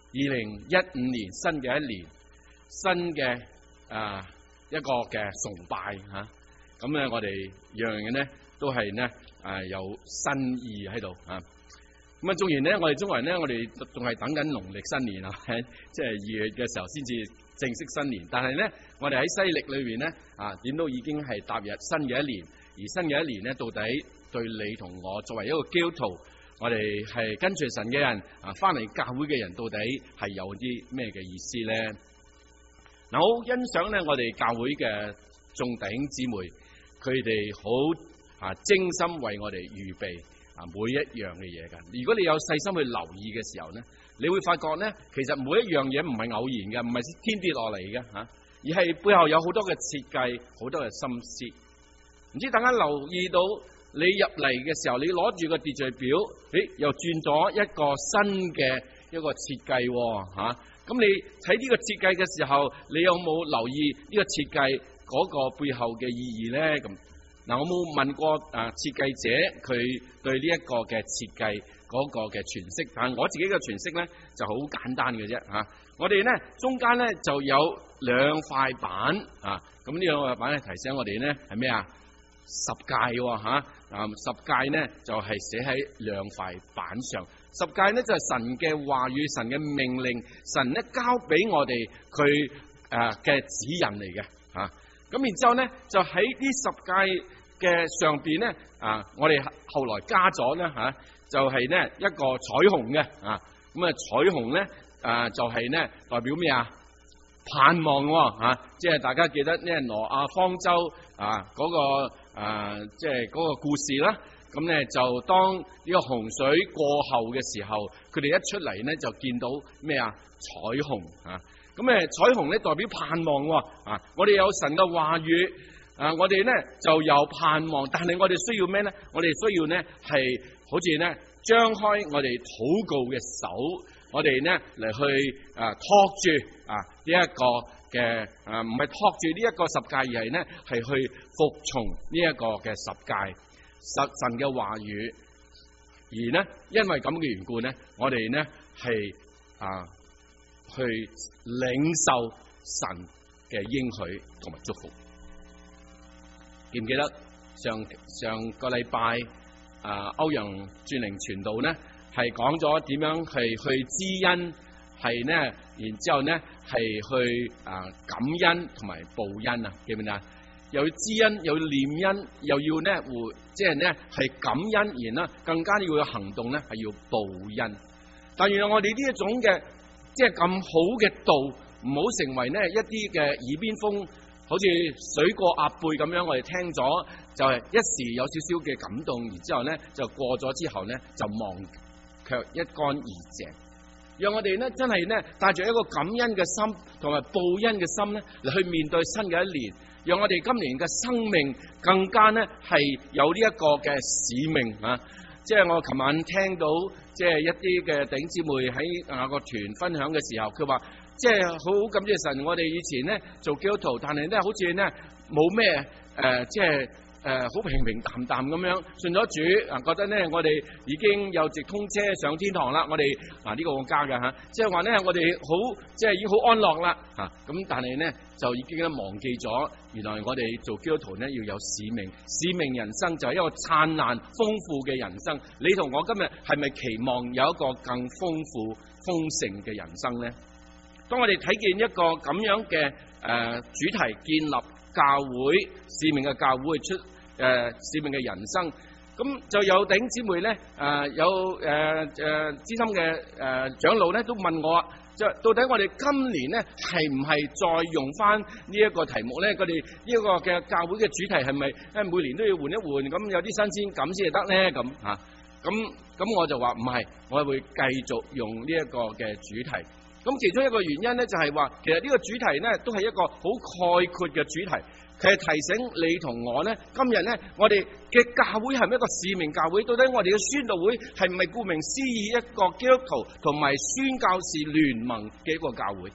2015年新嘅一年，新嘅一個嘅崇拜嚇。咁咧，我哋樣樣嘢咧都係咧有新意喺度嚇。咁啊，縱然咧，我哋中國人咧，我哋仲係等緊農曆新年啊，即係2月嘅時候先至正式新年。但係咧，我哋喺西歷裏邊咧點都已經係踏入新嘅一年。而新嘅一年咧，到底對你同我作為一個基督徒，我哋係跟隨神嘅人翻嚟教會嘅人，到底係有啲咩嘅意思咧？嗱，好欣賞咧，我哋教會嘅眾弟兄姊妹，佢哋好精心為我哋預備每一樣嘅嘢㗎。如果你有細心去留意嘅時候咧，你會發覺咧，其實每一樣嘢唔係偶然嘅，唔係天跌落嚟嘅而係背後有好多嘅設計，好多嘅心思。唔知大家留意到你入嚟嘅時候，你攞住個秩序表，又轉咗一個新嘅一個設計咁你睇呢個設計嘅時候，你有冇留意呢個設計嗰個背後嘅意義咧？咁嗱，我冇問過設計者佢對呢一個嘅設計嗰個嘅詮釋，但係我自己嘅詮釋咧就好簡單嘅啫我哋咧中間咧就有2塊板咁呢2塊板咧提醒我哋咧係咩啊？十誡十誡咧就係寫喺2塊板上。十誡咧就係神嘅話語、神嘅命令，神咧交俾我哋佢嘅指引嚟嘅咁然之後咧就喺呢10誡嘅上邊咧我哋後來加咗咧就係咧一個彩虹嘅咁彩虹咧就係咧代表咩啊？盼望即係大家記得呢挪亞方舟嗰個即係嗰個故事啦。咁咧就當呢個洪水過後嘅時候，佢哋一出嚟咧就見到咩啊？彩虹咁彩虹咧代表盼望我哋有神嘅話語我哋咧就有盼望，但係我哋需要咩咧？我哋需要咧係好似咧張開我哋禱告嘅手，我哋咧嚟去托住呢一個嘅唔係托住呢一個十誡，而係咧係去服從呢一個嘅十誡。神嘅話語，而呢因為咁嘅緣故呢，我哋呢係去領受神嘅應許同埋祝福。記唔記得上個禮拜歐陽轉靈傳道呢係講咗點樣係去知恩，係呢然之後呢係去感恩同埋報恩記唔記得？又要知恩，又要念恩，又要呢即係呢係感恩，然啦更加要有行動呢係要報恩。但原來我哋呢一種嘅即係咁好嘅道，唔好成為呢一啲嘅耳邊風，好似水過鴨背咁樣，我哋聽咗就係一時有少少嘅感動，然之後呢就過咗之後呢就忘卻一乾二淨。讓我哋呢真係呢帶住一個感恩嘅心同埋報恩嘅心呢嚟去面對新嘅一年。讓我哋今年嘅生命更加呢係有呢一個嘅使命即係我琴晚聽到即係一啲嘅弟兄姊妹喺個團分享嘅時候，佢話即係好感謝神，我哋以前呢做基督徒，但係呢好似呢冇咩即係好平平淡淡咁樣信咗主覺得呢我哋已經有直通車上天堂啦。我哋呢個我加嘅即係話呢我哋好即係已經好安樂啦咁但係呢就已經忘記咗，原來我哋做基督徒呢要有使命，使命人生就係一個燦爛豐富嘅人生。你同我今日係咪期望有一個更豐富豐盛嘅人生呢？當我哋睇見一個咁樣嘅主題，建立教會使命嘅教會出使命嘅人生，咁就有弟兄姊妹咧有資深嘅長老咧都問我，就到底我哋今年咧係唔係再用翻呢一個題目咧？佢哋呢個嘅教會嘅主題係咪每年都要換一換？咁有啲新鮮感先至得咧？咁我就話唔係，我會繼續用呢一個嘅主題。咁其中一個原因咧就係話，其實呢個主題咧都係一個好概括嘅主題，佢係提醒你同我咧，今日咧我哋嘅教會係咪一個使命教會？到底我哋嘅宣道會係唔係顧名思義一個基督徒同埋宣教士聯盟嘅一個教會？到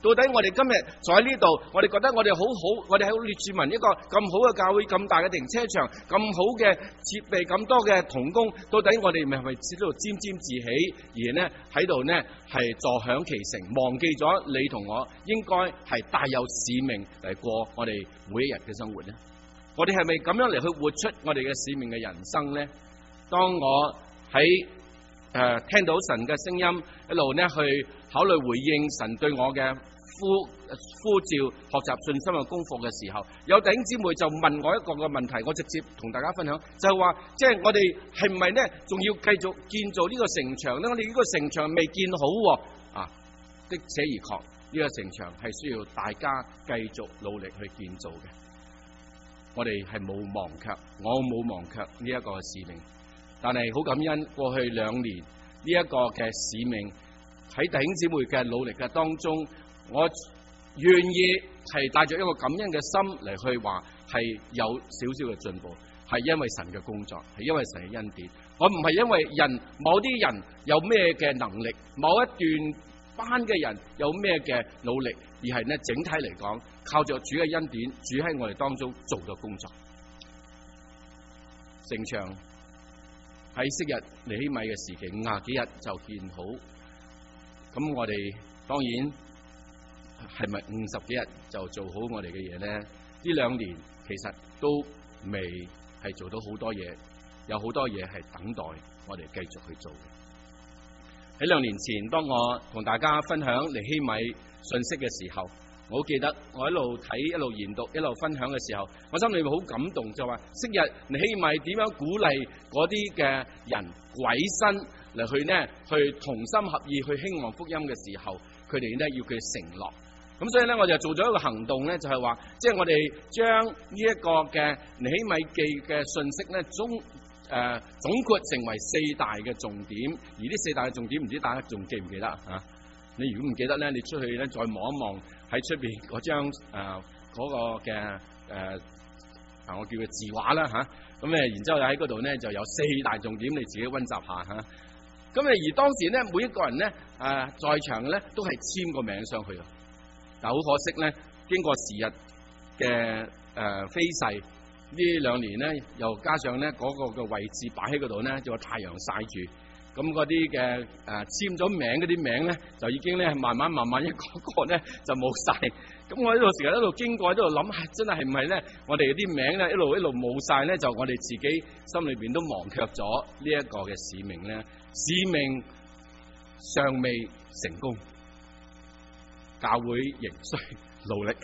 到底我哋今日坐喺呢度，我哋覺得我哋好好，我哋喺列治文一個咁好嘅教會，咁大嘅停車場，咁好嘅設備，咁多嘅同工，到底我哋咪係咪喺度沾沾自喜，而呢喺度呢係坐享其成，忘記咗你同我應該係帶有使命嚟過我哋每一日嘅生活呢？我哋係咪咁樣嚟去活出我哋嘅使命嘅人生呢？當我喺聽到神嘅聲音，一路呢去考慮回應神對我嘅呼召，學習信心嘅功課嘅時候，有弟兄姊妹就問我一個嘅問題，我直接同大家分享，就係話，即係我哋係唔係呢仲要繼續建造呢個城牆呢？我哋呢個城牆未建好啊，的且而確，呢個城牆係需要大家繼續努力去建造嘅。我哋係冇忘卻，我冇忘卻呢一個使命。但係好感恩，過去2年呢一個嘅使命喺弟兄姊妹嘅努力嘅當中，我願意係帶着一個感恩嘅心嚟去話係有少少嘅進步，係因為神嘅工作，係因為神嘅恩典。我唔係因為某啲人有咩嘅能力，某一段班嘅人有咩嘅努力，而係呢整體嚟講，靠着主嘅恩典，主喺我哋當中做咗工作。城牆喺昔日尼希米嘅時期50幾日就建好，咁我哋當然係咪50幾日就做好我哋嘅嘢呢？呢2年其實都未係做到好多嘢，有好多嘢係等待我哋繼續去做嘅。喺2年前，當我同大家分享尼希米信息嘅時候，我好記得我一路睇、一路研讀、一路分享嘅時候，我心裏面好感動，就話昔日尼希米點樣鼓勵嗰啲嘅人委身嚟去呢，去同心合意去興旺福音嘅時候，佢哋呢要佢承諾。咁所以呢，我就做咗一個行動呢，就係話，即係我哋將呢一個嘅尼希米記嘅信息呢，總括成為4大嘅重點。而呢4大嘅重點，唔知大家仲記唔記得啊？你如果唔記得咧，你出去咧再望一望喺出邊嗰張嗰個嘅我叫佢字畫啦嚇，咁然之後喺嗰度咧就有4大重點，你自己溫習下嚇。咁而當時咧每一個人咧在場咧都係簽個名上去，但好可惜咧，經過時日嘅飛逝，呢2年咧又加上咧嗰個嘅位置擺喺嗰度咧，就個太陽曬住。咁嗰啲嘅簽咗名嗰啲名咧，就已經咧慢慢一個咧就冇晒。咁我喺度成日喺度經過喺度諗，真係唔係咧？我哋啲名咧一路冇晒咧，就我哋自己心裏邊都忘卻咗呢一個嘅使命咧。使命尚未成功，教會仍需努力。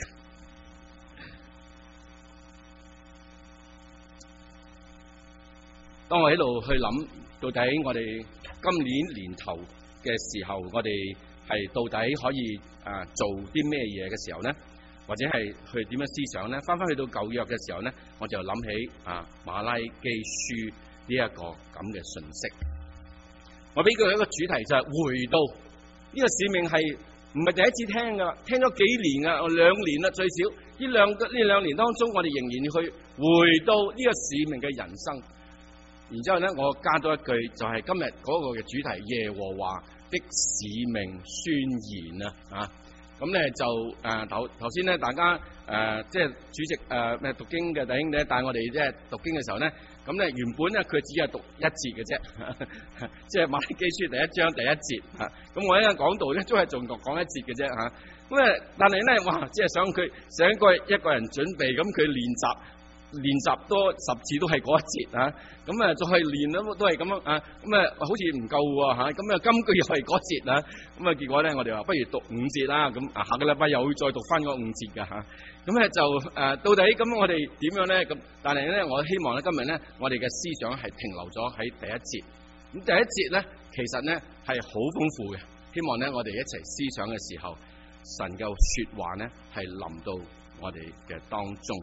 當我喺度去諗，到底我哋今年年頭嘅時候，我哋係到底可以做啲咩嘢嘅時候呢？或者係去點樣思想呢？翻去到舊約嘅時候呢，我就諗起馬拉基書呢一個咁嘅信息。我俾佢一個主題就係回到呢個使命，係唔係第一次聽噶啦？聽咗幾年噶，2年啦最少。呢兩年當中，我哋仍然要去回到呢個使命嘅人生。然之後咧，我加多一句，就係今日嗰個嘅主題，耶和華的使命宣言啊！咁咧就頭先咧，大家即係主席讀經嘅弟兄咧，帶我哋即係讀經嘅時候咧，咁咧原本咧佢只係讀1節嘅啫，即係馬拉基書第1章第1節嚇。咁我一陣講道咧，都係仲講1節嘅啫嚇。咁但係咧，哇！即係想一個人準備，咁佢練習多10次都係嗰1節啊，咁再練都係咁樣啊，咁好似唔夠喎嚇，咁今句又係嗰節啊，咁結果咧我哋話不如讀5節啦，咁下個禮拜又會再讀翻嗰5節㗎嚇，咁就到底咁我哋點樣咧？咁但係咧，我希望咧今日咧我哋嘅思想係停留咗喺第1節，咁第1節咧其實咧係好豐富嘅，希望咧我哋一齊思想嘅時候，神嘅説話咧係臨到我哋嘅當中。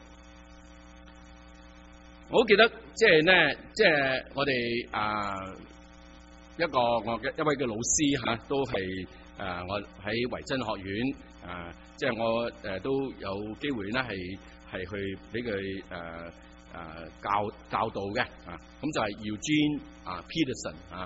我好記得，即係我哋一位嘅老師嚇，都係我喺維真學院即係我都有機會咧係去俾佢教導嘅咁就係 Eugene Peterson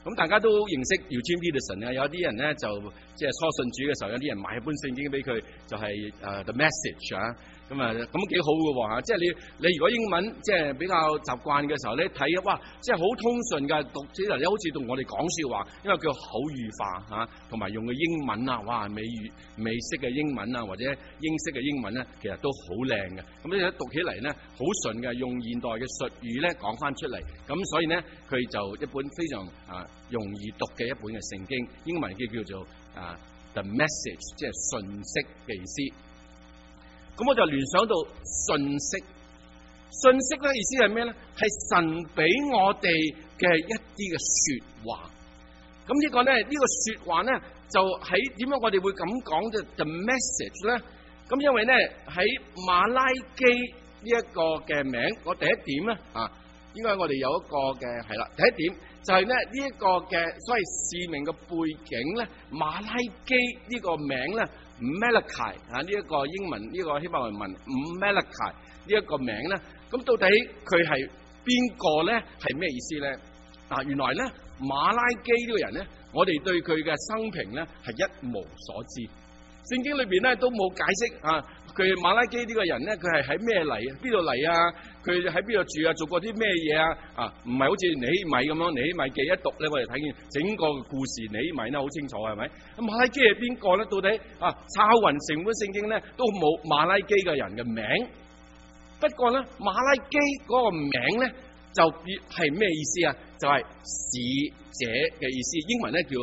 咁大家都認識 Eugene Peterson 啊，有啲人咧就即係初信主嘅時候，有啲人買一本聖經俾佢，就係The Message 啊。咁幾好嘅喎嚇，即係你如果英文即係比較習慣嘅時候咧，睇哇，即係好通順㗎，讀起嚟咧好似同我哋講笑話，因為叫口語化嚇，同埋用嘅英文啊，哇美式嘅英文啊，或者英式嘅英文咧，其實都好靚嘅。咁你讀起嚟咧好順嘅，用現代嘅術語咧講翻出嚟，咁所以咧佢就一本非常容易讀嘅一本嘅聖經，英文叫做The Message， 即係訊息嘅意思。咁我就聯想到信息咧意思係咩咧？係神俾我哋嘅一啲嘅說話。咁呢個說話咧就喺點樣我哋會咁講嘅 The Message 咧？咁因為咧喺馬拉基呢一個嘅名，我第一點咧應該我哋有一個嘅係啦，第一點就係咧呢一個嘅所謂使命嘅背景咧，馬拉基呢個名咧。Malachi 呢一個英文呢個希伯來文 Malachi 呢一個名咧，咁到底佢係邊個咧？係咩意思咧？原來咧馬拉基呢個人咧，我哋對佢嘅生平咧係一無所知。聖經裏邊咧都冇解釋佢馬拉基呢個人咧，佢係喺咩嚟？邊度嚟啊？佢喺邊度住啊？做過啲咩嘢啊？唔係好似尼希米咁樣，尼希米記一讀咧，我哋睇見整個故事，尼希米咧好清楚，係咪？咁馬拉基係邊個咧？到底抄勻成本聖經咧都冇馬拉基嘅人嘅名。不過咧，馬拉基嗰個名咧就係咩意思啊？就係使者嘅意思，英文咧叫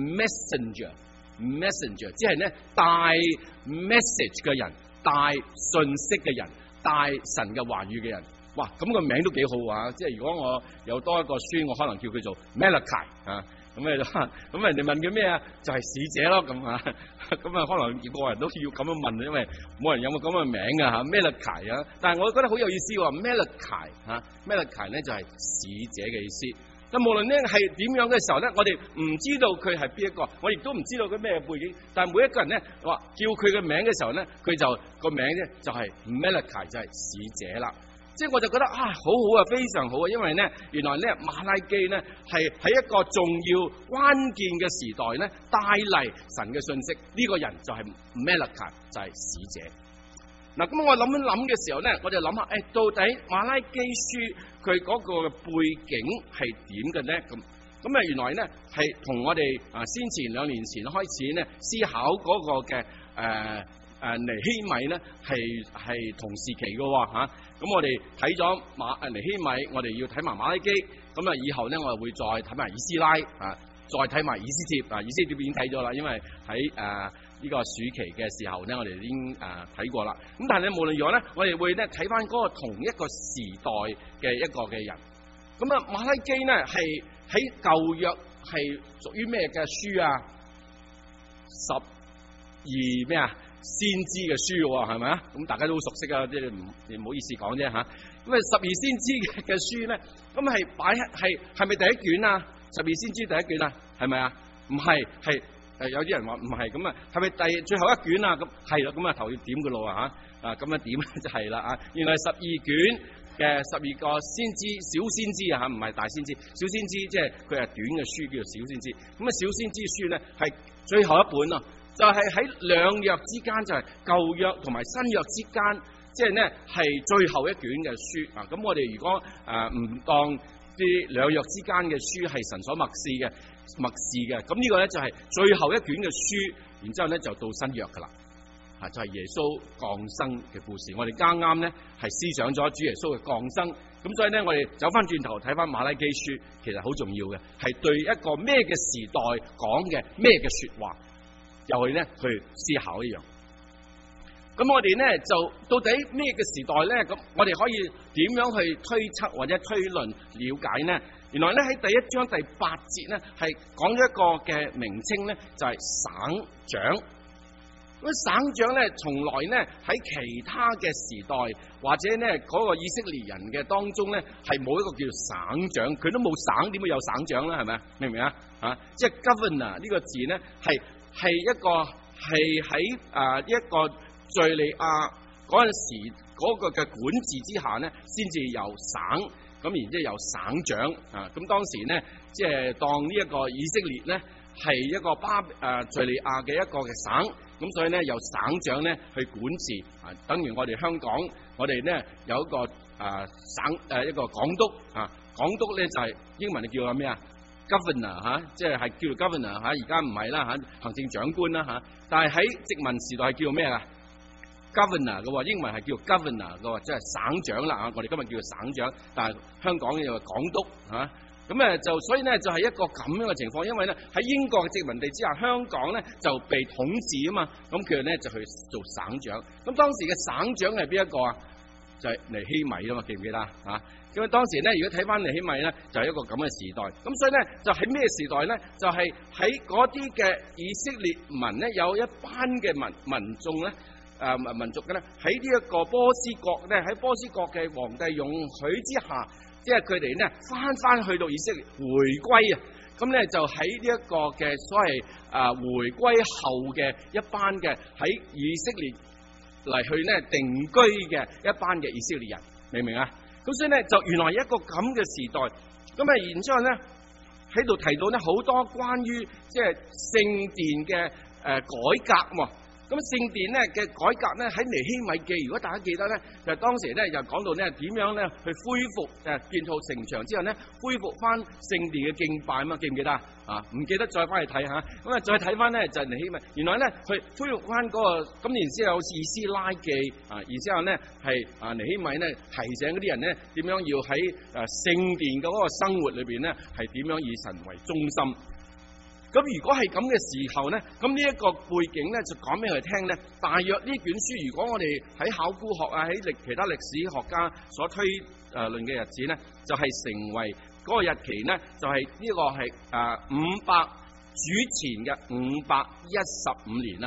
messenger， 即係咧帶 message 嘅人。帶信息嘅人，帶神嘅話語嘅人，哇！咁個名都幾好啊！即係如果我有多一個孫，我可能叫佢做 Malachi 咁人哋問佢咩啊？就係使者咯咁咁可能個人都要咁樣問，因為冇人有冇咁嘅名啊 Malachi 啊！但係我覺得好有意思喎 ，Malachi 咧就係使者嘅意思。但無論咧係點樣嘅時候咧，我哋唔知道佢係邊一個，我亦都唔知道佢咩背景。但係每一個人咧話叫佢嘅名嘅時候咧，佢就個名咧就係 Malachi， 就係使者啦。即係我就覺得好好啊，非常好啊，因為咧原來咧馬拉基咧係喺一個重要關鍵嘅時代咧帶嚟神嘅信息，呢個人就係 Malachi， 就係使者。嗱，咁我諗一諗嘅時候咧，我就諗下，到底馬拉基書佢嗰個背景係點嘅咧？咁原來咧係同我哋先前2年前開始咧思考嗰個嘅尼希米咧係同時期嘅喎。咁我哋睇咗尼希米，我哋要睇埋馬拉基，咁以後咧我哋會再睇埋以斯拉再睇埋以斯帖以斯帖已經睇咗啦，因為喺呢個暑期嘅時候咧，我哋已經睇過啦。咁但係咧，無論如何咧，我哋會咧睇翻嗰個同一個時代嘅一個嘅人。咁馬拉基咧係喺舊約係屬於咩嘅書啊？12咩啊？先知嘅書喎，係咪啊？咁大家都好熟悉啊，即係唔好意思講啫嚇。咁12先知嘅書咧，咁係擺係咪第一卷啊？12先知第一卷啊？係咪啊？唔係，係。有啲人話唔係咁係咪最後一卷啊？咁係啦，咁頭要點嘅路咁樣點就係啦原來12卷嘅12個先知小先知唔係大先知，小先知即係佢係短嘅書叫做小先知。咁小先知書咧係最後一本啊，就係喺兩約之間，就係舊約同埋新約之間，即係咧係最後一卷嘅書咁我哋如果唔當啲兩約之間嘅書係神所默示嘅，咁呢個咧就係最後一卷嘅書，然之後咧就到新約噶啦，就係耶穌降生嘅故事。我哋啱啱咧係思想咗主耶穌嘅降生，咁所以咧我哋走翻轉頭睇翻馬拉基書，其實好重要嘅，係對一個咩嘅時代講嘅咩嘅說話，又去咧去思考一樣。咁我哋咧就到底咩嘅時代咧？咁我哋可以點樣去推測或者推論了解呢？原來咧喺第1章第8節咧係講咗一個嘅名稱咧，就係省長。咁省長咧從來咧喺其他嘅時代或者咧嗰個以色列人嘅當中咧係冇一個叫省長，佢都冇省，點會有省長咧？係咪啊？明唔明啊？即係 governor 呢個字咧係一個係喺一個敘利亞嗰陣時嗰個嘅管治之下咧，先至有省咁然之後有省長啊，咁當時咧即係當呢一個以色列咧係一個敘利亞嘅一個嘅省，咁所以咧由省長咧去管治啊，等於我哋香港，我哋咧有一個省一個港督啊，港督咧就係英文叫做咩啊 ？Governor 嚇，即係叫做 Governor 嚇，而家唔係啦嚇，行政長官啦嚇，但係喺殖民時代係叫做咩啊？Governor 嘅喎，英文係叫 Governor 嘅喎，即係省長啦嚇。我哋今日叫做省長，但係香港又係港督嚇。咁就所以咧就係一個咁樣嘅情況，因為咧喺英國嘅殖民地之下，香港咧就被統治啊嘛。咁佢哋咧就去做省長。咁當時嘅省長係邊一個啊？就係尼希米啊嘛，記唔記得啊？咁當時咧，如果睇翻尼希米咧，就係一個咁嘅時代。咁所以咧，就喺咩時代咧？就係喺嗰啲嘅以色列民咧，有一班嘅民眾咧。民族嘅咧喺呢一個波斯國咧，喺波斯國嘅皇帝容許之下，即係佢哋咧翻去到以色列回歸啊！咁咧就喺呢一個嘅所謂回歸後嘅一班嘅喺以色列嚟去咧定居嘅一班嘅以色列人，明唔明啊？咁所以咧就原來一個咁嘅時代，咁然之後咧喺度提到咧好多關於即係聖殿嘅改革喎。咁聖殿咧嘅改革咧喺尼希米記，如果大家記得咧，就當時咧就講到咧點樣咧去恢復建造城牆之後咧，恢復翻聖殿嘅敬拜啊嘛，記唔記得啊？唔記得再翻去睇下，咁啊再睇翻咧就係尼希米，原來咧去恢復翻嗰個，咁然之後有以斯拉記啊，然之後咧係尼希米咧提醒嗰啲人咧點樣要喺聖殿嘅嗰個生活裏邊咧係點樣以神為中心。咁如果係咁嘅時候咧，咁呢一個背景咧就講俾佢聽咧，大約呢卷書如果我哋喺考古學啊，喺其他歷史學家所推論嘅日子咧，就係成為嗰個日期咧，就係呢個係500主前嘅515年啦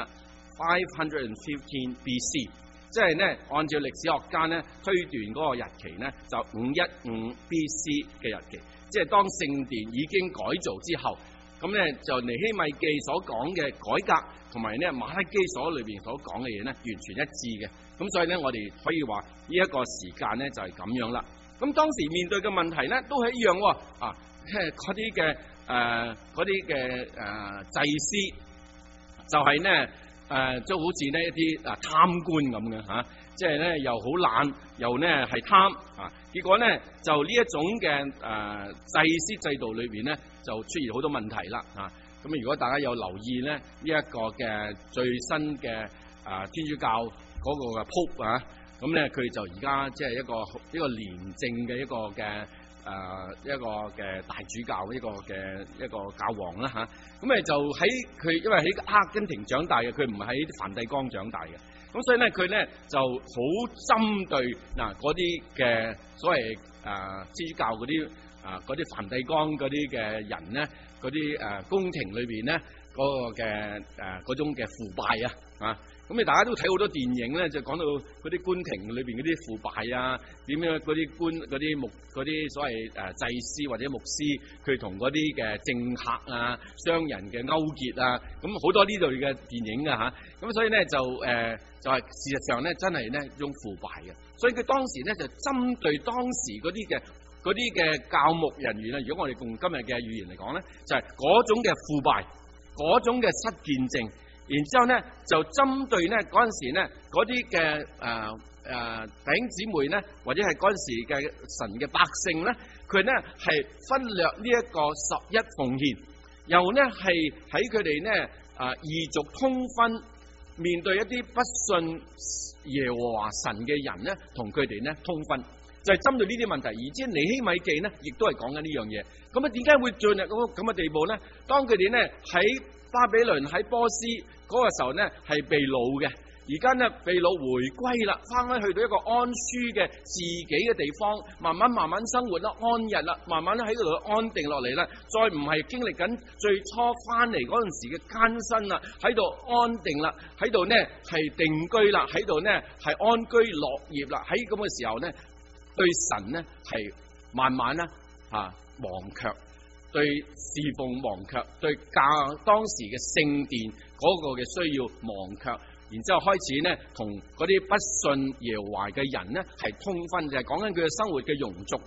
，515 BC， 即係咧按照歷史學家咧推斷嗰個日期咧就515 BC 嘅日期，即係當聖殿已經改造之後。咁咧就尼希米記所講嘅改革，同埋咧馬拉基書裏邊所講嘅嘢咧，完全一致嘅。咁所以咧，我哋可以話呢一個時間咧就係咁樣啦。咁當時面對嘅問題咧都係一樣喎。即係嗰啲嘅祭司，就係咧就好似呢一啲貪官咁嘅嚇，即係咧又好懶，又咧係貪啊。結果咧就呢一種嘅祭司制度裏邊咧，就出現好多問題啦嚇。咁如果大家有留意咧呢一個嘅最新嘅天主教嗰個嘅 Pope 啊，咁咧佢就而家即係一個廉政嘅一個嘅大主教，一個教皇啦嚇。咁就喺佢因為喺阿根廷長大嘅，佢唔係喺梵蒂岡長大嘅。咁所以咧，佢咧就好針對嗰啲嘅所謂天主教嗰啲梵蒂岡嗰啲嘅人咧，嗰啲宮廷裏邊咧嗰個嘅嗰種嘅腐敗啊！咁你大家都睇好多電影咧，就講到嗰啲官廷裏邊嗰啲腐敗啊，點樣嗰啲所謂祭司或者牧師，佢同嗰啲嘅政客啊、商人嘅勾結啊，咁好多呢類嘅電影㗎嚇。咁所以咧就係事實上咧真係咧一種腐敗嘅。所以佢當時咧就針對當時嗰啲嘅教牧人員啊，如果我哋用今日嘅語言嚟講咧，就係嗰種嘅腐敗，嗰種嘅失見證。然之後咧，就針對咧嗰陣時咧嗰啲嘅弟兄姊妹咧，或者係嗰陣時嘅神嘅百姓咧，佢咧係忽略呢一個11奉獻，又咧係喺佢哋咧異族通婚，面對一啲不信耶和華神嘅人咧，同佢哋咧通婚，就係針對呢啲問題。而之尼希米記咧，亦都係講緊呢樣嘢。咁點解會進入咁嘅地步咧？當佢哋咧喺巴比倫喺波斯嗰個時候咧係被擄嘅，而家咧被擄回歸啦，翻返去到一個安舒嘅自己嘅地方，慢慢生活啦，安逸啦，慢慢喺嗰度安定落嚟啦，再唔係經歷緊最初翻嚟嗰陣時嘅艱辛啦，喺度安定啦，喺度咧係定居啦，喺度咧係安居樂業啦，喺咁嘅時候咧對神咧係慢慢咧忘卻。對侍奉忘卻，對當時嘅聖殿嗰個嘅需要忘卻，然之後開始咧同嗰啲不信耶和華嘅人咧係通婚，就係講緊佢嘅生活嘅庸俗啦，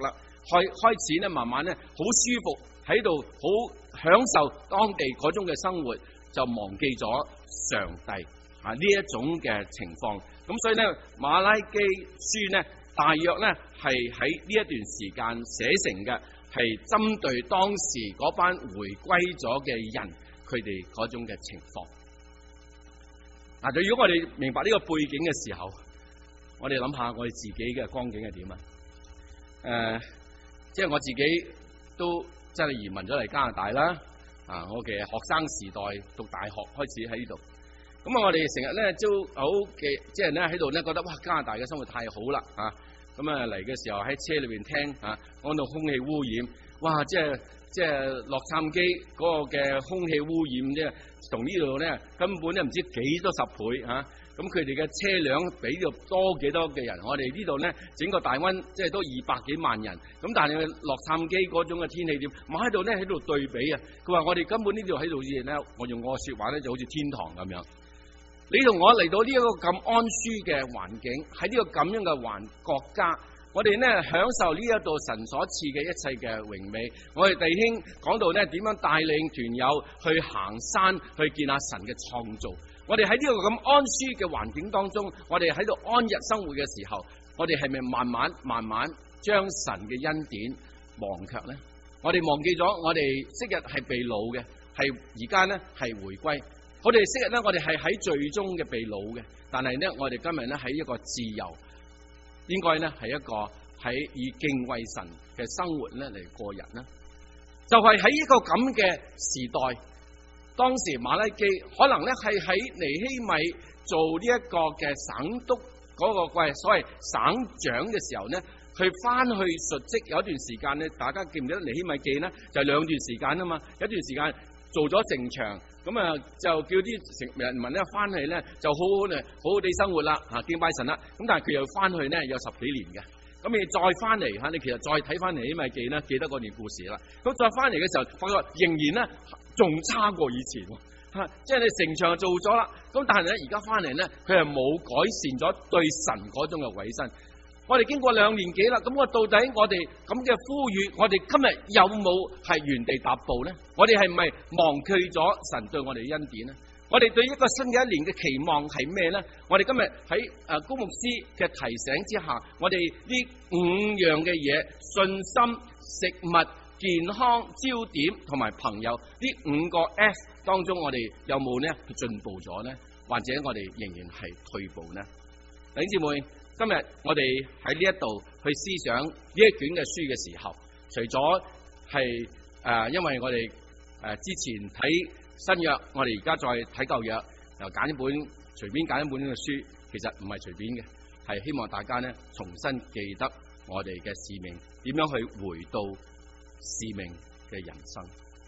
開始咧，慢慢咧好舒服喺度，好享受當地嗰種嘅生活，就忘記咗上帝啊呢一種嘅情況。咁所以咧，馬拉基書咧，大約咧係喺呢一段時間寫成嘅，係針對當時嗰班回歸咗嘅人，佢哋嗰種嘅情況。嗱，如果我哋明白呢個背景嘅時候，我哋諗下我哋自己嘅光景係點啊？即係我自己都真係移民咗嚟加拿大啦。啊，我嘅學生時代讀大學開始喺呢度。咁啊，我哋成日咧都好嘅，即係咧喺度咧覺得哇，加拿大嘅生活太好啦啊！咁啊嚟嘅時候喺車裏邊聽啊，講到空氣污染，哇！即係洛杉磯嗰個嘅空氣污染咧，同呢度咧根本咧唔知幾多10倍嚇。咁佢哋嘅車輛比呢度多幾多嘅人，我哋呢度咧整個大溫即係都200幾萬人。咁但係洛杉磯嗰種嘅天氣點？我喺度咧喺度對比啊！佢話我哋根本呢度喺度咧，我用我嘅説話咧就好似天堂咁樣。你同我嚟到呢一個咁安舒嘅環境，喺呢個咁樣嘅國家，我哋咧享受呢一度神所賜嘅一切嘅榮美。我哋弟兄講到咧點樣帶領團友去行山，去見下神嘅創造。我哋喺呢個咁安舒嘅環境當中，我哋喺度安逸生活嘅時候，我哋係咪慢慢將神嘅恩典忘卻咧？我哋忘記咗我哋昔日係被擄嘅，係而家咧係回歸。我哋昔日咧，我哋係喺罪中嘅被擄嘅，但係咧，我哋今日咧喺一個自由，應該咧係一個喺以敬畏神嘅生活咧嚟過人啦。就係喺呢個咁嘅時代，當時馬拉基可能咧係喺尼希米做呢一個嘅省督嗰個所謂省長嘅時候咧，佢翻去述職有一段時間咧，大家記唔記得尼希米記咧？就係2段時間啊嘛，有一段時間做咗城牆。咁啊，就叫啲人民咧翻去咧，就好好地生活啦，敬拜神啦。咁但係佢又翻去咧有10幾年嘅。咁你再翻嚟你其實再睇翻嚟尼希米記咧，記得嗰段故事啦。咁再翻嚟嘅時候，發覺仍然咧仲差過以前，即係你城牆做咗啦。咁但係咧而家翻嚟咧，佢係冇改善咗對神嗰種嘅委身。我哋經過2年幾啦，咁我到底我哋咁嘅呼籲，我哋今日有冇係原地踏步咧？我哋係咪忘記咗神對我哋嘅恩典咧？我哋對一個新嘅一年嘅期望係咩咧？我哋今日喺高牧師嘅提醒之下，我哋呢5樣嘅嘢：信心、食物、健康、焦點同埋朋友呢5個 F 當中，我哋有冇咧進步咗咧？或者我哋仍然係退步呢？弟兄姊妹。今日我哋喺呢一度去思想呢一卷嘅書嘅時候，除咗係因為我哋之前睇新約，我哋而家再睇舊約，又揀一本隨便揀一本呢個書，其實唔係隨便嘅，係希望大家咧重新記得我哋嘅使命，點樣去回到使命嘅人生。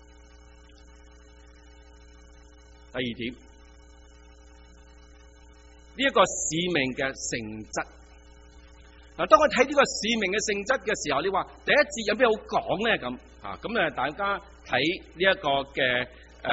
第2點，呢一個使命嘅性質。嗱，當我睇呢個使命嘅性質嘅時候，你話第一節有咩好講咧？咁咁大家睇呢一個嘅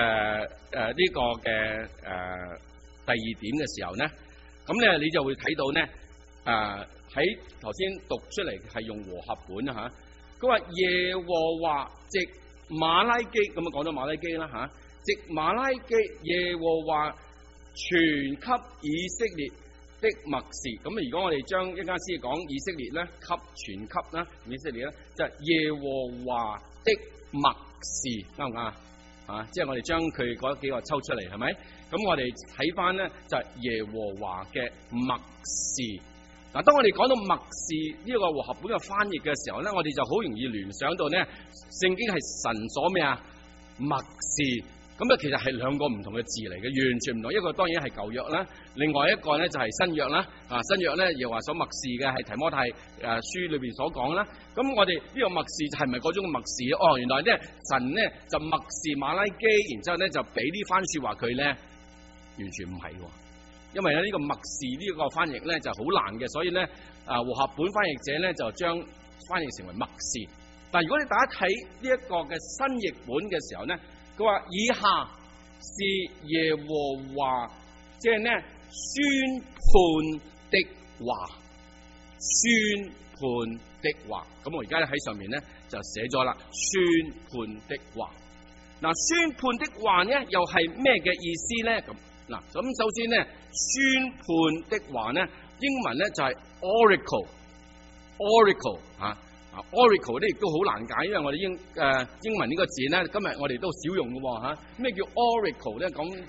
第2點嘅時候咧，咁咧你就會睇到咧喺頭先讀出嚟係用和合本啊嚇，佢話耶和華藉馬拉基，咁啊講到馬拉基啦嚇，藉馬拉基耶和華傳給以色列的默示。咁如果我哋將一間先講以色列咧，傳給啦，以色列咧就係耶和華的默示，啱唔啱啊？即係我哋將佢嗰幾個抽出嚟，係咪？咁我哋睇翻咧就係耶和華嘅默示。嗱，當我哋講到默示呢個和合本嘅翻譯嘅時候咧，我哋就好容易聯想到咧，聖經係神所咩啊？默示。咁其實係2個唔同嘅字嚟嘅，完全唔同。一個當然係舊約啦，另外一個咧就係新約啦。新約咧耶和華所默示嘅係提摩太書裏邊所講啦。咁我哋呢個默示係咪嗰種嘅默示？原來咧神咧就默示馬拉基，然之後咧就俾呢番說話佢咧，完全唔係喎。因為咧呢個默示呢個翻譯咧就好難嘅，所以咧和合本翻譯者咧就將翻譯成為默示。但如果你大家睇呢一個嘅新譯本嘅時候咧，佢話以下是耶和華，即係咧宣判的話，宣判的話。咁我而家咧喺上面咧就寫咗啦，宣判的話。嗱，宣判的話咧又係咩嘅意思咧？咁首先咧，宣判的話咧，英文咧就係 oracle 嚇。oracle 咧亦都好難解，因為我哋英文呢個字咧，今日我哋都少用嘅喎嚇。咩叫 oracle 咧？講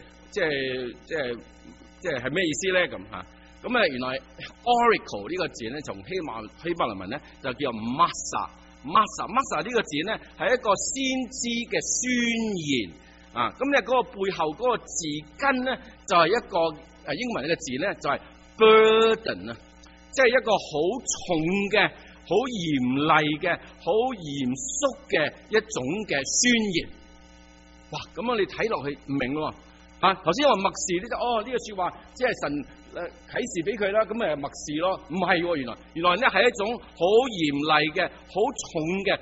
即係咩意思咧？咁嚇。咁原來 oracle 呢個字咧，從希伯來文咧就叫 massa 呢個字咧係一個先知嘅宣言啊。咁咧嗰個背後嗰個字根咧就係一個英文嘅字咧就係 burden 啊，即係一個好重嘅、好嚴厲嘅、好嚴肅嘅一種嘅宣言。哇！咁你睇落去唔明咯嚇。頭先我默示呢呢個説話，即係神啟示俾佢啦，咁咪默示咯。唔係喎，原來咧係一種好嚴厲嘅、好重嘅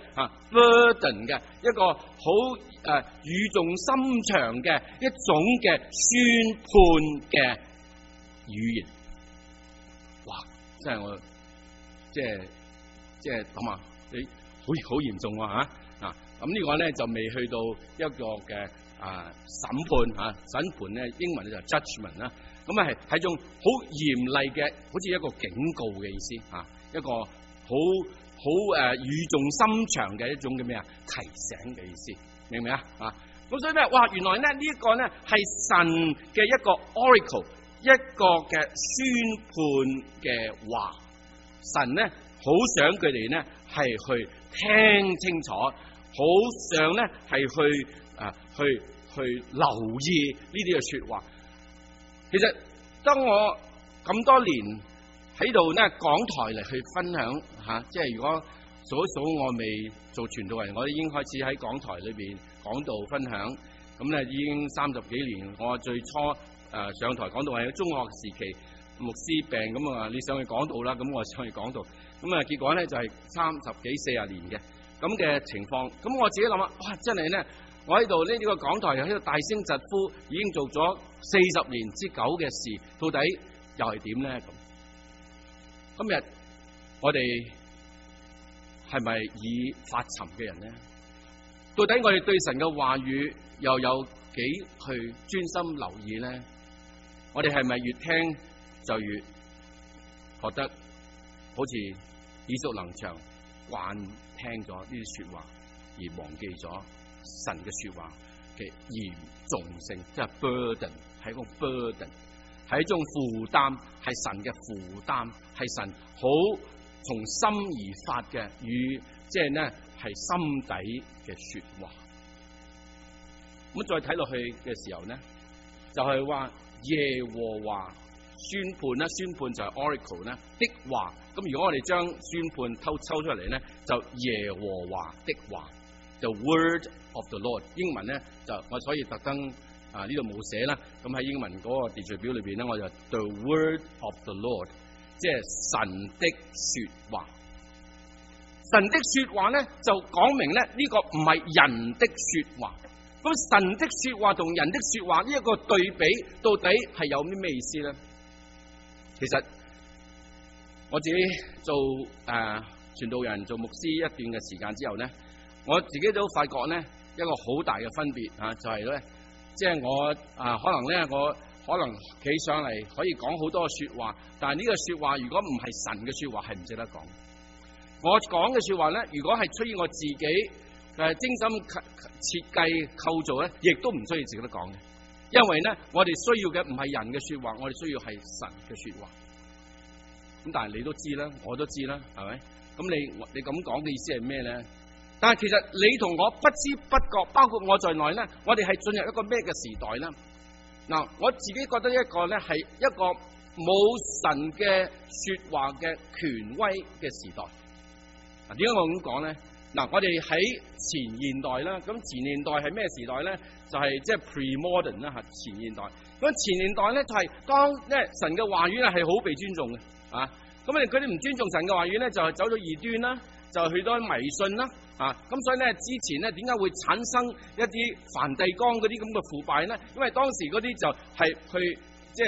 burden 嘅一個好語重心長嘅一種嘅宣判嘅語言。哇！真係我即係咁啊！你好嚴重喎嚇。咁呢個咧就未去到一個嘅審判審判咧，英文咧就 judgment 啦。咁係一種好嚴厲嘅，好似一個警告嘅意思一個好語重心長嘅一種嘅咩提醒嘅意思，明唔明啊？咁所以咧，哇！原來咧呢一個咧係神嘅一個 oracle， 一個嘅宣判嘅話。神咧好想佢哋咧係去聽清楚，好想咧係去留意呢啲嘅說話。其實當我咁多年喺度咧講台嚟去分享即係如果數一數我未做傳道人，我已經開始喺講台裏邊講道分享。咁咧已經30幾年，我最初上台講道係中學時期，牧師病咁你上去講道啦，咁我上去講道。咁結果咧就係30幾40年嘅咁嘅情況。咁我自己諗哇！真係咧，我喺度呢個講台喺度大聲疾呼，已經做咗40年之久嘅事，到底又係點咧？咁今日我哋係咪以發沉嘅人咧？到底我哋對神嘅話語又有幾去專心留意咧？我哋係咪越聽就越覺得好似耳熟能詳，慣聽咗呢啲說話，而忘記咗神嘅說話嘅嚴重性，即係 burden， 係一個 burden， 係一種負擔，係神嘅負擔，係神好從心而發嘅與即係呢係心底嘅說話。咁再睇落去嘅時候呢，就係話耶和華宣判啦，宣判就係 oracle 啦的話。咁如果我哋將宣判抽出嚟咧，就耶和華的話，就 word of the Lord。英文咧就我所以特登呢度冇寫啦。咁喺英文嗰個秩序表裏邊咧，我就 the word of the Lord， 即係神的說話。神的說話咧就講明咧呢個唔係人的說話。咁神的說話同人的說話呢一個對比，到底係有啲咩意思咧？其實我自己做傳道人、做牧師一段嘅時間之後咧，我自己都發覺咧一個好大嘅分別就係咧，即係我可能咧我可能企上嚟可以講好多說話，但係呢個說話如果唔係神嘅說話係唔值得講。我講嘅說話咧，如果係出於我自己精心設計構造咧，亦都唔需要值得講嘅。因為咧，我哋需要嘅唔係人嘅說話，我哋需要係神嘅說話。咁但係你都知啦，我都知啦，係咪？咁你咁講嘅意思係咩咧？但係其實你同我不知不覺，包括我在內咧，我哋係進入一個咩嘅時代咧？嗱，我自己覺得一個咧係一個冇神嘅說話嘅權威嘅時代。點解我咁講咧？嗱，我哋喺前現代啦，咁前現代係咩時代咧？就係即係 pre-modern 啦嚇，前現代。咁前現代咧就係當咧神嘅話語咧係好被尊重嘅咁佢哋唔尊重神嘅話語咧，就係走咗異端啦，就去到迷信啦咁所以咧之前咧點解會產生一啲梵蒂岡嗰啲咁嘅腐敗咧？因為當時嗰啲就係去即係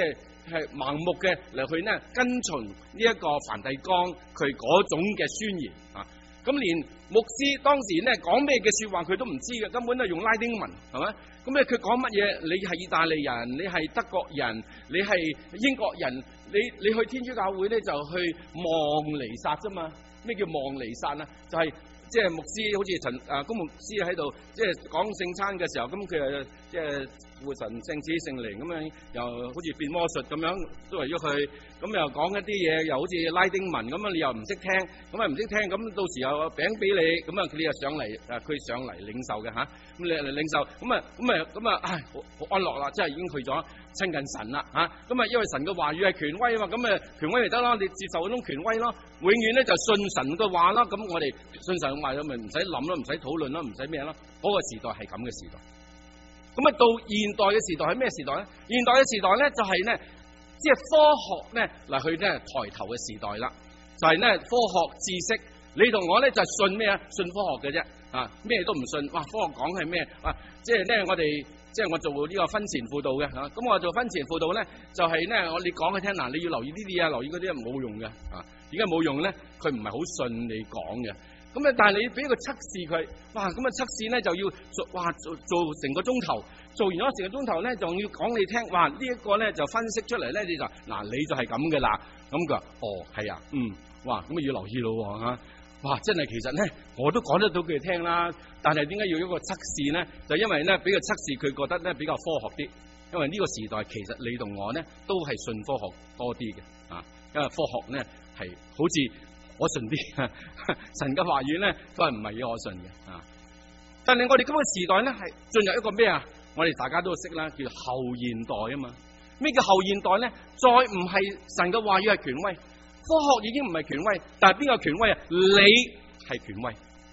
係盲目嘅嚟去呢跟從呢一個梵蒂岡佢嗰種嘅宣言啊。咁連牧師當時呢講咩嘅說話佢都唔知嘅，根本都係用拉丁文，係咪？咁咧佢講乜嘢？你係意大利人，你係德國人，你係英國人，你去天主教會咧就去望彌撒啫嘛？咩叫望彌撒啊？就係即係牧師好似公牧師喺度即係講聖餐嘅時候，咁佢又即係父神聖子聖靈咁樣，又好似變魔術咁樣都為咗佢，咁又講一啲嘢，又好似拉丁文咁啊，你又唔識聽，咁啊唔識聽，咁到時候餅俾你，咁啊你又上嚟佢上嚟領受嘅嚇，咁你嚟領受，咁啊，唉好安樂啦，即係已經去咗親近神啦嚇，咁啊因為神嘅話語係權威啊嘛，咁啊權威咪得啦，你接受嗰種權威咯，永遠咧就信神嘅話啦，咁我哋信神嘅話咁咪唔使諗咯，唔使討論咯，唔使咩咯，嗰個時代係咁嘅時代。咁啊，到現代嘅時代係咩時代咧？現代嘅時代咧就係咧，即係科學咧嚟去咧抬頭嘅時代啦。就係咧科學知識，你同我咧就係信咩啊？信科學嘅啫，啊咩都唔信。哇，科學講係咩？啊，即係咧我哋即係我做呢個婚前輔導嘅嚇。咁我做婚前輔導咧，就係咧我你講佢聽嗱，你要留意呢啲啊，留意嗰啲冇用嘅啊。點解冇用咧？佢唔係好信你講嘅。咁啊！但係你俾個測試佢，哇！咁啊測試咧就要做成個鐘頭，做完咗成個鐘頭咧，仲要講你聽，哇！呢一個咧就分析出嚟咧，你就嗱你就係咁嘅啦。咁佢話哦係啊，哇！咁啊要留意咯嚇，哇！真係其實咧我都講得到佢哋聽啦，但係點解要一個測試咧？就因為咧俾個測試佢覺得咧比較科學啲，因為呢個時代其實你同我咧都係信科學多啲嘅啊，因為科學咧係好似。我信啲神嘅話語咧，都係唔係要我信嘅啊！但係我哋今個時代咧，係進入一個咩啊？我哋大家都識啦，叫後現代啊嘛。咩叫後現代咧？再唔係神嘅話語係權威，科學已經唔係權威，但係邊個權威啊？你係權威，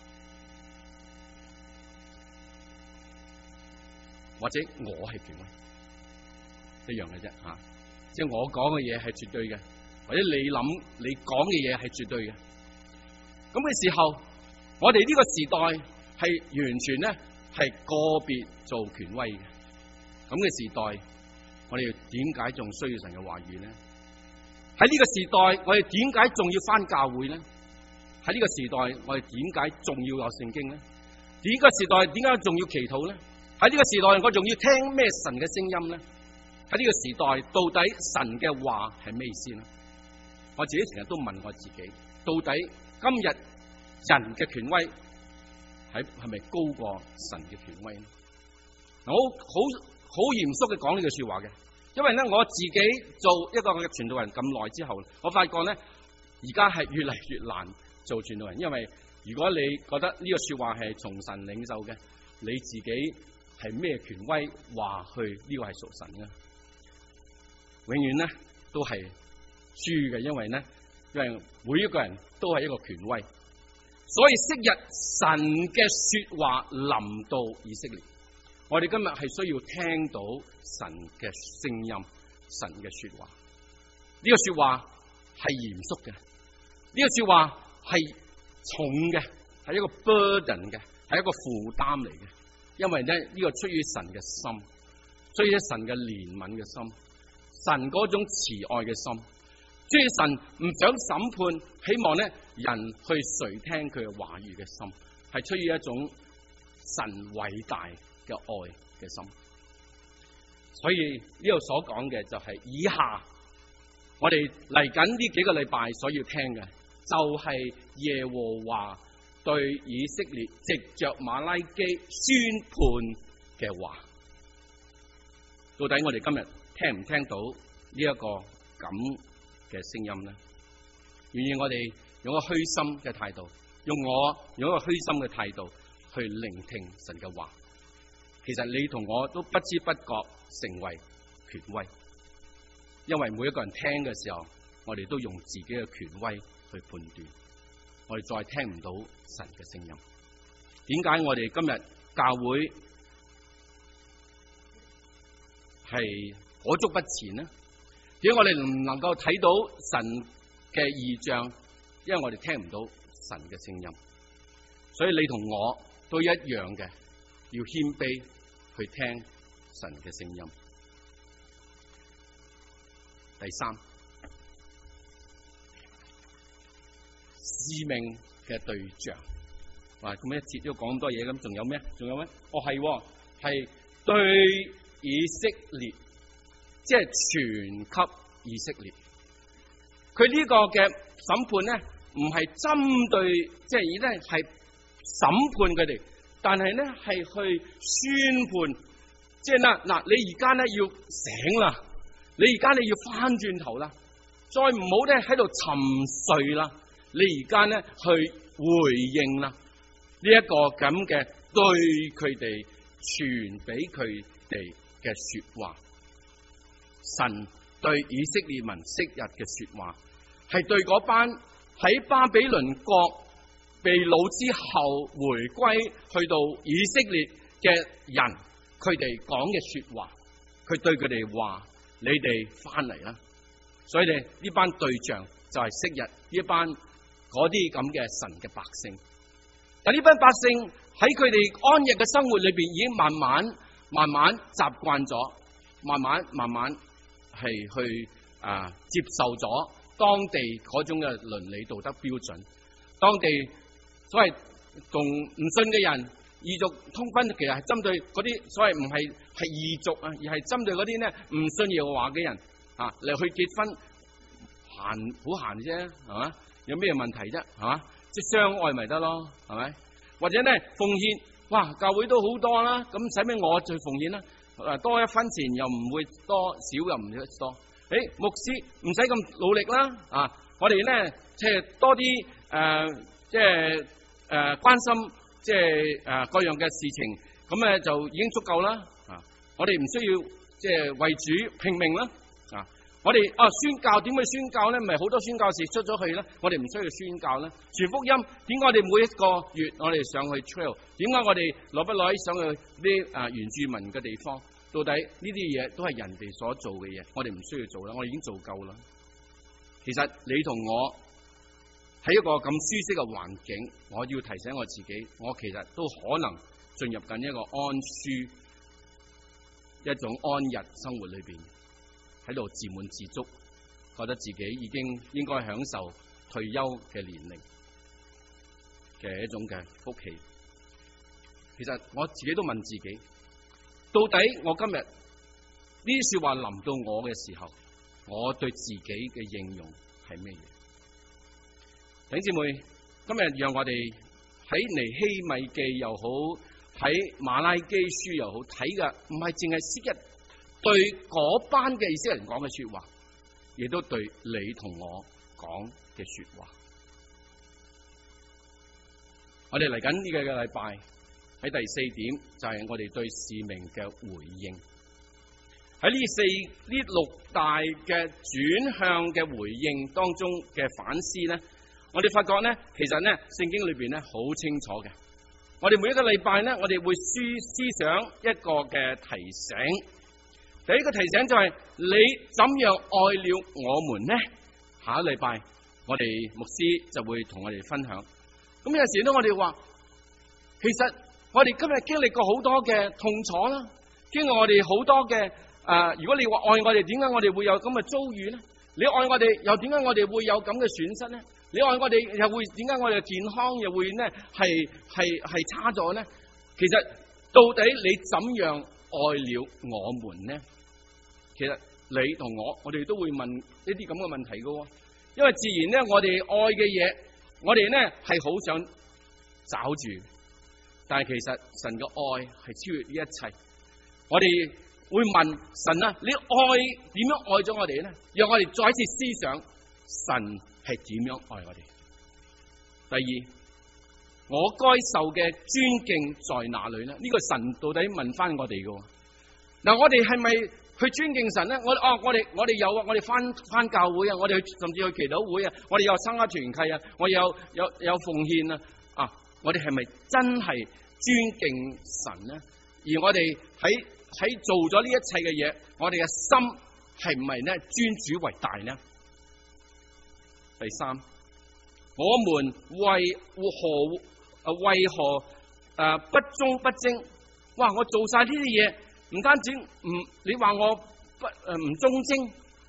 或者我係權威，一樣嘅啫嚇。即係我講嘅嘢係絕對嘅。或者你諗你講嘅嘢係絕對嘅，咁嘅時候，我哋呢個時代係完全咧係個別做權威嘅，咁嘅時代，我哋點解仲需要神嘅話語咧？喺呢個時代，我哋點解仲要返教會咧？喺呢個時代，我哋點解仲要有聖經咧？呢個時代點解仲要祈禱咧？喺呢個時代，我仲要聽咩神嘅聲音咧？喺呢個時代，到底神嘅話係咩意思咧？我自己成日都問我自己，到底今日人嘅權威係咪高過神嘅權威呢？我好嚴肅嘅講呢句說話嘅，因為咧我自己做一個嘅傳道人咁耐之後，我發覺咧而家係越嚟越難做傳道人，因為如果你覺得呢個說話係從神領受嘅，你自己係咩權威話去呢個係屬神嘅？永遠咧都係輸嘅，因為每一個人都係一個權威，所以昔日神嘅說話臨到以色列，我哋今日係需要聽到神嘅聲音，神嘅說話。呢個說話係嚴肅嘅，呢個說話係重嘅，係一個 burden 嘅，係一個負擔嚟嘅。因為呢個出於神嘅心，出於神嘅憐憫嘅心，神嗰種慈愛嘅心。所以神唔想審判，希望咧人去垂聽佢嘅話語嘅心，係出於一種神偉大嘅愛嘅心。所以呢度所講嘅就係以下我哋嚟緊呢幾個禮拜所要聽嘅，就係耶和華對以色列藉着馬拉基宣判嘅話。到底我哋今日聽唔聽到呢一個咁嘅聲音咧？願意我哋用一個虛心嘅態度，用一個虛心嘅態度去聆聽神嘅話。其實你同我都不知不覺成為權威，因為每一個人聽嘅時候，我哋都用自己嘅權威去判斷，我哋再聽唔到神嘅聲音。點解我哋今日教會係裹足不前呢？點解我哋唔能夠睇到神嘅異象？因為我哋聽唔到神嘅聲音，所以你同我都一樣嘅，要謙卑去聽神嘅聲音。 第三，使命嘅對象。哇！咁一節都講咁多嘢，咁仲有咩？仲有咩？係對以色列，即係傳給以色列。佢呢個嘅審判咧，唔係針對，即係咧係審判佢哋，但係咧係去宣判，即係嗱，你而家咧要醒啦，你而家你要翻轉頭啦，再唔好咧喺度沉睡啦，你而家咧去回應啦。呢一個咁嘅對佢哋傳俾佢哋嘅說話，神對以色列民昔日嘅說話，係對嗰班喺巴比倫國被擄之後回歸去到以色列嘅人，佢哋講嘅說話，佢對佢哋話：你哋翻嚟啦！所以咧呢班對象就係昔日呢班嗰啲咁嘅神嘅百姓。但呢班百姓喺佢哋安逸嘅生活裏邊，已經慢慢習慣咗，慢慢係去接受咗當地嗰種嘅倫理道德標準。當地所謂同唔信嘅人異族通婚，其實係針對嗰啲所謂唔係異族啊，而係針對嗰啲咧唔信耶和華嘅人嚟去結婚，好閒啫，係嘛？有咩問題啫？係嘛？即係相愛咪得咯，係咪？或者咧奉獻，哇，教會都好多啦，咁使咩我去奉獻啦？多一分錢又唔會多，少又唔會多。牧師唔使咁努力啦，我哋咧即係多啲即係關心即係各樣嘅事情，咁咧就已經足夠啦。我哋唔需要即係為主拼命啦。我哋宣教點去宣教咧？咪好多宣教士出咗去啦。我哋唔需要宣教咧。傳福音點解我哋每一個月我哋上去 trail？ 點解我哋耐不耐上去啲原住民嘅地方？到底呢啲嘢都係人哋所做嘅嘢，我哋唔需要做啦。我哋已經做夠啦。其實你同我喺一個咁舒適嘅環境，我要提醒我自己，我其實都可能進入緊一個安舒、一種安逸生活裏邊。喺度自滿自足，覺得自己已經應該享受退休嘅年齡嘅一種嘅福氣。其實我自己都問自己，到底我今日呢啲說話臨到我嘅時候，我對自己嘅應用係咩嘢？弟兄姊妹，今日讓我哋喺尼希米記又好，喺馬拉基書又好睇嘅，唔係淨係昔日對嗰班嘅以色列人講嘅說話，亦都對你同我講嘅說話。我哋嚟緊呢個禮拜喺第四點就係我哋對使命嘅回應。喺呢六大嘅轉向嘅回應當中嘅反思咧，我哋發覺咧，其實咧聖經裏邊咧好清楚嘅。我哋每一個禮拜咧，我哋會思想一個嘅提醒。第一個提醒就係你怎樣愛了我們呢？下一禮拜我哋牧師就會同我哋分享。咁有時咧，我哋話，其實我哋今日經歷過好多嘅痛楚啦，經歷我哋好多嘅如果你話愛我哋，點解我哋會有咁嘅遭遇呢？你愛我哋，又點解我哋會有咁嘅損失呢？你愛我哋，又會點解我哋健康又會呢係差咗呢？其實到底你怎樣愛了我們呢？其實你同我哋都會問呢啲咁嘅問題㗎喎，因為自然咧，我哋愛嘅嘢，我哋咧係好想找住，但係其實神嘅愛係超越呢一切。我哋會問神啊，你愛點樣愛咗我哋咧？讓我哋再一次思想神係點樣愛我哋。第二，我該受嘅尊敬在哪裏咧？呢個神到底問翻我哋㗎喎。嗱，我哋係咪去尊敬神咧？我哋有啊，我哋翻教會啊，我哋甚至去祈禱會啊，我哋有參加團契啊，我哋有奉獻啊，我哋係咪真係尊敬神咧？而我哋喺做咗呢一切嘅嘢，我哋嘅心係唔係咧尊主為大呢？第三，我們為何不忠不貞？哇！我做晒呢啲嘢。唔單止你話我唔忠貞，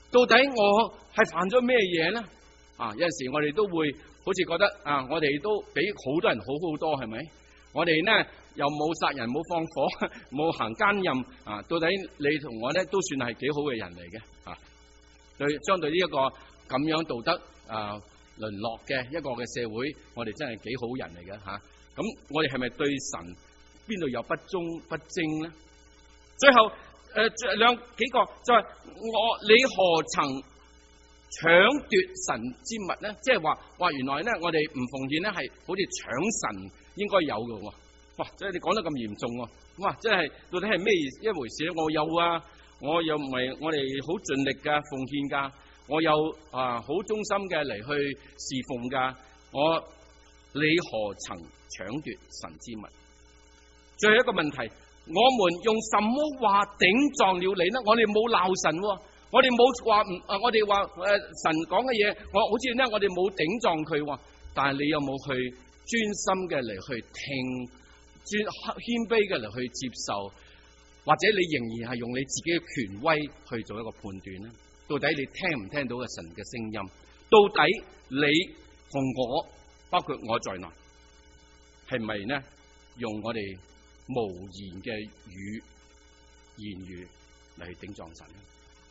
到底我係犯咗咩嘢咧？有陣時我哋都會好似覺得我哋都比好多人好好多，係咪？我哋呢又冇殺人，冇放火，冇行奸淫到底你同我咧都算係幾好嘅人嚟嘅對，相對呢一個咁樣道德淪落嘅一個嘅社會，我哋真係幾好人嚟嘅咁我哋係咪對神邊度有不忠不正咧？最後兩幾個就係你何曾搶奪神之物咧？即係話原來咧我哋唔奉獻咧係好似搶神應該有嘅喎。即係你講得咁嚴重喎。即係到底係咩一回事咧？我有我又唔係我哋好盡力噶奉獻噶，我有好忠心嘅嚟去侍奉噶。你何曾搶奪神之物？最後一個問題，我們用什麼話頂撞了你呢？我哋冇鬧神，我哋冇話我哋話神講嘅嘢，好似咧我哋冇頂撞佢，但係你有冇去專心嘅嚟去聽，謙卑嘅嚟去接受？或者你仍然係用你自己嘅權威去做一個判斷呢？到底你聽唔聽到嘅神嘅聲音？到底你同我，包括我在內，係咪呢用我哋無言嘅言語嚟去頂撞神呢？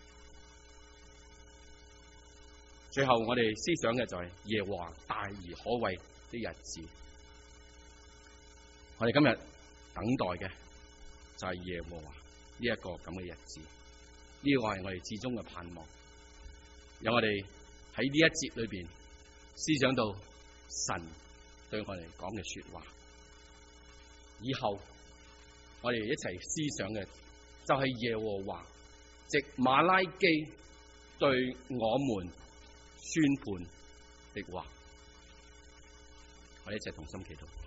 最後我哋思想嘅就係耶和華大而可畏的日子。我哋今日等待嘅就係耶和華呢一個咁嘅日子，呢個係我哋至終嘅盼望。有我哋喺呢一節裏邊思想到神對我哋講嘅說話，以後我哋一齊思想嘅就係耶和華藉馬拉基對我們宣判的話。我哋一齊同心祈禱。